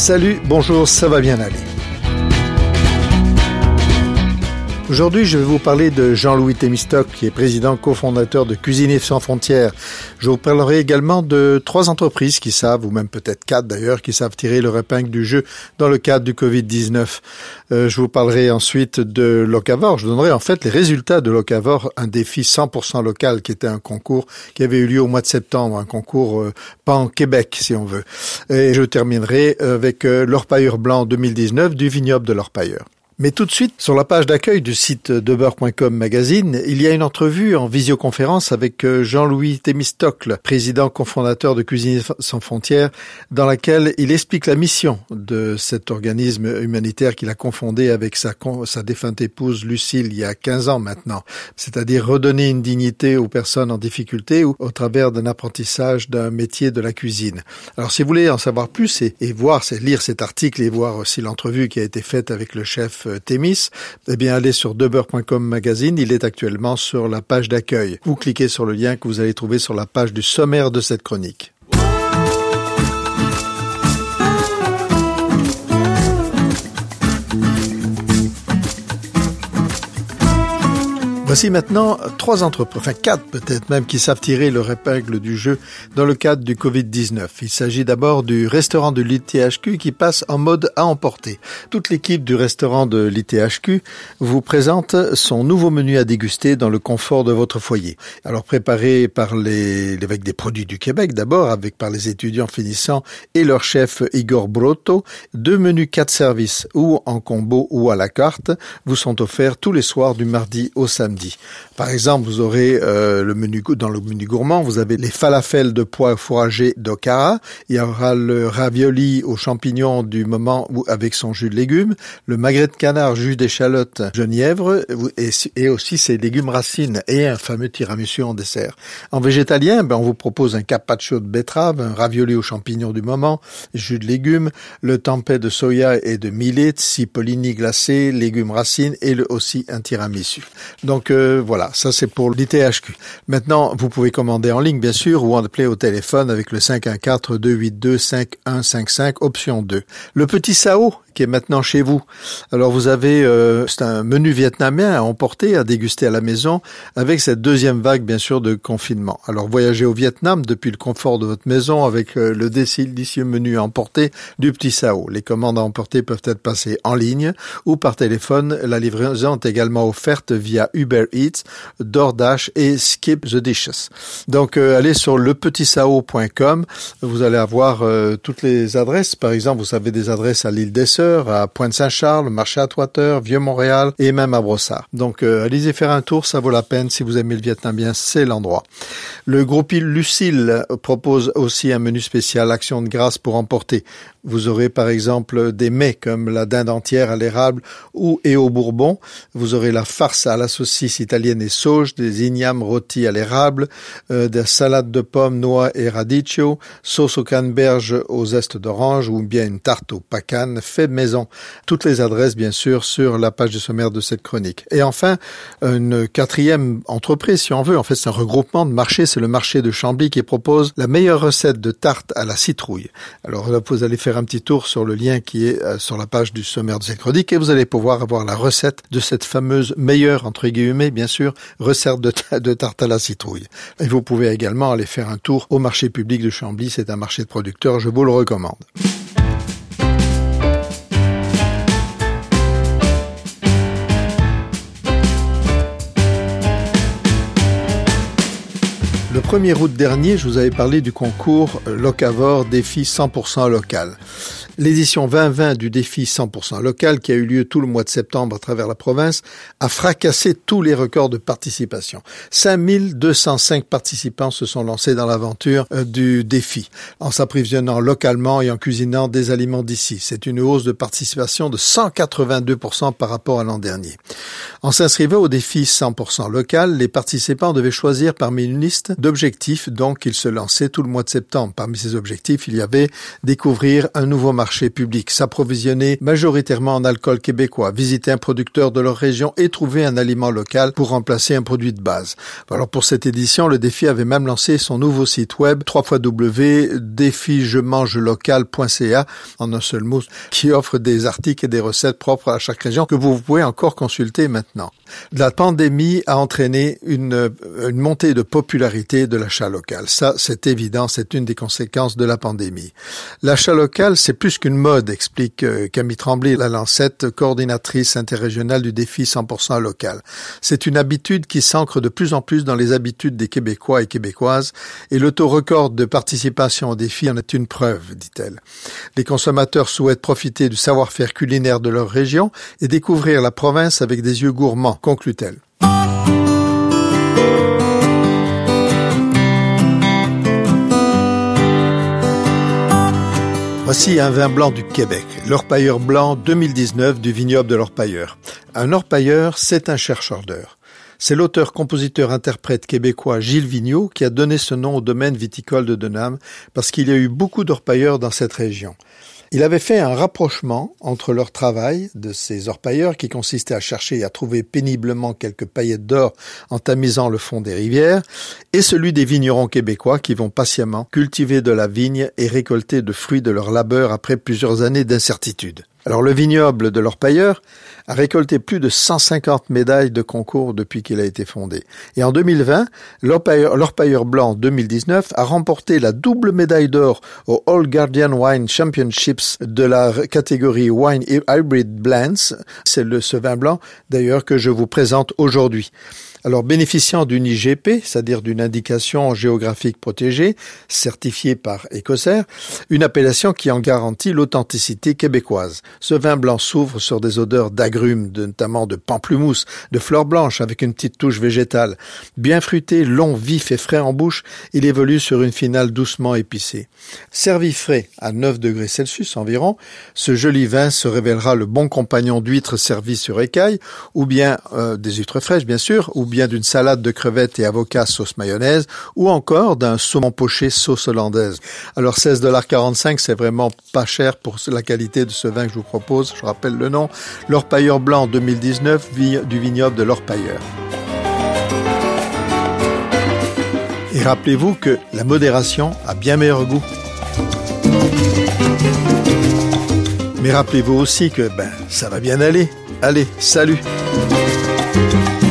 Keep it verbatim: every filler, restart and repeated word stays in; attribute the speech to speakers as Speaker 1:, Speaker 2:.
Speaker 1: Salut, bonjour, ça va bien aller. Aujourd'hui, je vais vous parler de Jean-Louis Thémistocle, qui est président cofondateur de Cuisiniers sans frontières. Je vous parlerai également de trois entreprises qui savent, ou même peut-être quatre d'ailleurs, qui savent tirer leur épingle du jeu dans le cadre du covid dix-neuf. Euh, je vous parlerai ensuite de Locavor. Je donnerai en fait les résultats de Locavor, un défi cent pour cent local qui était un concours qui avait eu lieu au mois de septembre, un concours euh, pan-Québec si on veut. Et je terminerai avec euh, l'Orpailleur blanc deux mille dix-neuf du vignoble de l'Orpailleur. Mais tout de suite, sur la page d'accueil du site de beurre point com magazine, il y a une entrevue en visioconférence avec Jean-Louis Thémistocle, président cofondateur de Cuisiniers sans frontières, dans laquelle il explique la mission de cet organisme humanitaire qu'il a confondé avec sa, sa défunte épouse Lucille il y a quinze ans maintenant, c'est-à-dire redonner une dignité aux personnes en difficulté ou au travers d'un apprentissage d'un métier de la cuisine. Alors si vous voulez en savoir plus et, et voir, c'est lire cet article et voir aussi l'entrevue qui a été faite avec le chef Thémis, eh bien allez sur de beurre point com magazine, il est actuellement sur la page d'accueil. Vous cliquez sur le lien que vous allez trouver sur la page du sommaire de cette chronique. Voici maintenant trois entreprises, enfin quatre peut-être même, qui savent tirer leur épingle du jeu dans le cadre du covid dix-neuf. Il s'agit d'abord du restaurant de l'I T H Q qui passe en mode à emporter. Toute l'équipe du restaurant de l'I T H Q vous présente son nouveau menu à déguster dans le confort de votre foyer. Alors préparé par les, avec des produits du Québec d'abord, avec par les étudiants finissants et leur chef Igor Brotto, deux menus quatre services ou en combo ou à la carte vous sont offerts tous les soirs du mardi au samedi. Par exemple, vous aurez euh, le menu dans le menu gourmand, vous avez les falafels de pois fourragés d'Okara, il y aura le ravioli aux champignons du moment ou avec son jus de légumes, le magret de canard jus d'échalote genièvre et, et aussi ses légumes racines et un fameux tiramisu en dessert. En végétalien, ben on vous propose un carpaccio de betterave, un ravioli aux champignons du moment, jus de légumes, le tempeh de soya et de millet, cipollini glacé, légumes racines et le, aussi un tiramisu. Donc euh, voilà, ça c'est pour l'I T H Q. Maintenant, vous pouvez commander en ligne bien sûr ou en appeler au téléphone avec le cinq un quatre, deux huit deux, cinq un cinq cinq, option deux. Le petit Sao qui est maintenant chez vous. Alors vous avez, euh, c'est un menu vietnamien à emporter, à déguster à la maison, avec cette deuxième vague bien sûr de confinement. Alors voyagez au Vietnam depuis le confort de votre maison avec euh, le délicieux menu à emporter du petit Sao. Les commandes à emporter peuvent être passées en ligne ou par téléphone. La livraison est également offerte via Uber Eats, DoorDash et Skip the Dishes. Donc euh, allez sur le petit sao point com, vous allez avoir euh, toutes les adresses. Par exemple, vous avez des adresses à l'île des Sœurs, à Pointe-Saint-Charles, marché à Trois-Terres, Vieux-Montréal et même à Brossard. Donc euh, allez-y faire un tour, ça vaut la peine. Si vous aimez le vietnamien, c'est l'endroit. Le groupe Lucille propose aussi un menu spécial Action de grâce pour emporter. Vous aurez par exemple des mets comme la dinde entière à l'érable ou et au bourbon. Vous aurez la farce à la saucisse italienne et sauge, des ignames rôtis à l'érable, euh, des salades de pommes, noix et radicchio, sauce aux canneberges aux zestes d'orange ou bien une tarte aux pacanes fait maison. Toutes les adresses bien sûr sur la page de sommaire de cette chronique. Et enfin, une quatrième entreprise si on veut, en fait c'est un regroupement de marchés, c'est le marché de Chambly qui propose la meilleure recette de tarte à la citrouille. Alors là vous allez faire un petit tour sur le lien qui est euh, sur la page du sommaire de cette chronique et vous allez pouvoir avoir la recette de cette fameuse meilleure, entre guillemets, bien sûr, recette de, t- de tarte à la citrouille. Et vous pouvez également aller faire un tour au marché public de Chambly, c'est un marché de producteurs, je vous le recommande. Le premier août dernier, je vous avais parlé du concours Locavor Défi cent pour cent local. L'édition vingt vingt du défi cent pour cent local, qui a eu lieu tout le mois de septembre à travers la province, a fracassé tous les records de participation. cinq mille deux cent cinq participants se sont lancés dans l'aventure euh, du défi, en s'approvisionnant localement et en cuisinant des aliments d'ici. C'est une hausse de participation de cent quatre-vingt-deux pour cent par rapport à l'an dernier. En s'inscrivant au défi cent pour cent local, les participants devaient choisir parmi une liste d'objectifs, donc ils se lançaient tout le mois de septembre. Parmi ces objectifs, il y avait découvrir un nouveau marché marchés publics, s'approvisionner majoritairement en alcool québécois, visiter un producteur de leur région et trouver un aliment local pour remplacer un produit de base. Alors pour cette édition, le défi avait même lancé son nouveau site web w w w point défi je mange local point c a en un seul mot, qui offre des articles et des recettes propres à chaque région que vous pouvez encore consulter maintenant. La pandémie a entraîné une, une montée de popularité de l'achat local. Ça, c'est évident, c'est une des conséquences de la pandémie. L'achat local, c'est plus qu'une mode, explique Camille Tremblay, la Lancette, coordinatrice interrégionale du défi cent pour cent local. C'est une habitude qui s'ancre de plus en plus dans les habitudes des Québécois et Québécoises, et le taux record de participation au défi en est une preuve, dit-elle. Les consommateurs souhaitent profiter du savoir-faire culinaire de leur région et découvrir la province avec des yeux gourmands, conclut-elle. Voici un vin blanc du Québec, l'Orpailleur blanc deux mille dix-neuf du vignoble de l'Orpailleur. Un Orpailleur, c'est un chercheur d'heures. C'est l'auteur-compositeur-interprète québécois Gilles Vigneault qui a donné ce nom au domaine viticole de Denham parce qu'il y a eu beaucoup d'orpailleurs dans cette région. Il avait fait un rapprochement entre leur travail de ces orpailleurs qui consistait à chercher et à trouver péniblement quelques paillettes d'or en tamisant le fond des rivières et celui des vignerons québécois qui vont patiemment cultiver de la vigne et récolter le fruit de leur labeur après plusieurs années d'incertitude. Alors le vignoble de l'Orpailleur a récolté plus de cent cinquante médailles de concours depuis qu'il a été fondé. Et en deux mille vingt, l'Orpailleur, l'Orpailleur blanc deux mille dix-neuf a remporté la double médaille d'or au All Guardian Wine Championships de la catégorie Wine Hybrid Blends. C'est le, ce vin blanc d'ailleurs que je vous présente aujourd'hui. Alors, bénéficiant d'une I G P, c'est-à-dire d'une indication géographique protégée, certifiée par Écossaire, une appellation qui en garantit l'authenticité québécoise. Ce vin blanc s'ouvre sur des odeurs d'agrumes, notamment de pamplemousse, de fleurs blanches avec une petite touche végétale. Bien fruité, long, vif et frais en bouche, il évolue sur une finale doucement épicée. Servi frais à neuf degrés Celsius environ, ce joli vin se révélera le bon compagnon d'huîtres servies sur écaille, ou bien euh, des huîtres fraîches bien sûr, ou bien d'une salade de crevettes et avocats sauce mayonnaise, ou encore d'un saumon poché sauce hollandaise. Alors seize dollars quarante-cinq, c'est vraiment pas cher pour la qualité de ce vin que je vous propose. Je rappelle le nom, l'Orpailleur blanc deux mille dix-neuf du vignoble de l'Orpailleur. Et rappelez-vous que la modération a bien meilleur goût. Mais rappelez-vous aussi que ben ça va bien aller. Allez, salut!